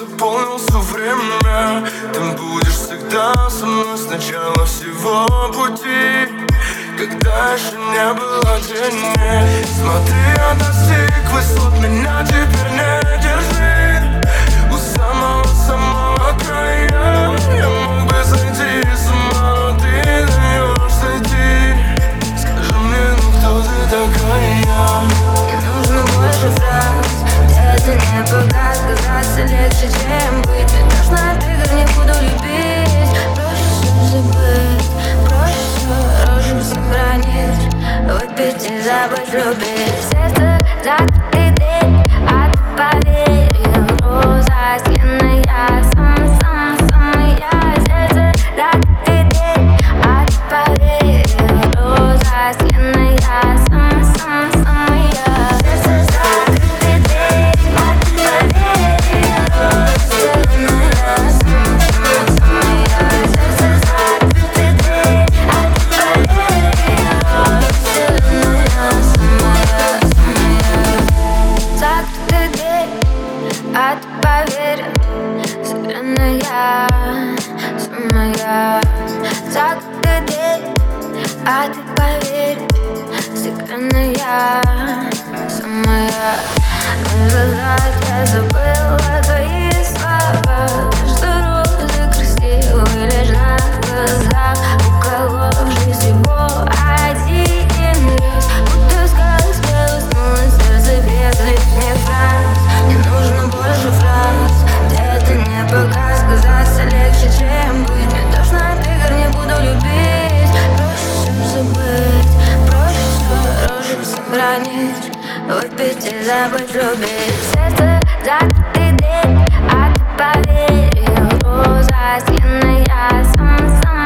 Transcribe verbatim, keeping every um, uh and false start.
заполнился время. Ты будешь всегда со мной с начала всего пути, когда еще не было денег. Смотри, я достиг высот, меня теперь не держи. У самого-самого края я мог бы сойти с ума, но ты не даешь сойти. Скажи мне, ну кто ты такая? Не нужно больше фраз, это не пока. Сказаться легче, чем быть. Ведь нужно ты, не буду любить. Проще все забыть, проще все рожу сохранить. Выпить и забыть любить. Сердце закрытый дверь, а ты поверил. Роза сленная, сама-сама-самая. Сердце закрытый дверь, а ты поверил. Роза сленная, сама-сама-самая. Сердце закрытый дверь, а ты поверил. Роза сленная, сама-сама-самая. Сердце закрытый дверь, а ты поверил. Роза сленная, самая-самая. Закрытый дверь, а ты поверил. Вселенная самая. Закрытый дверь, а ты поверил. Секретная самая. Назад я забыла твои слова, что розы красивые лишь на глазах. У кого в жизни всего один раз, будто сказка уснула, сердце без лишних фраз. Не нужно больше фраз, это не пока. Сказаться легче, чем быть. Мне тошно от игр, не буду любить. Проще все забыть, проще все рожу сохранить. Выпить и забыть любить. Сердце закрытый дверь, а ты поверил. Роза сленная, сама-сама.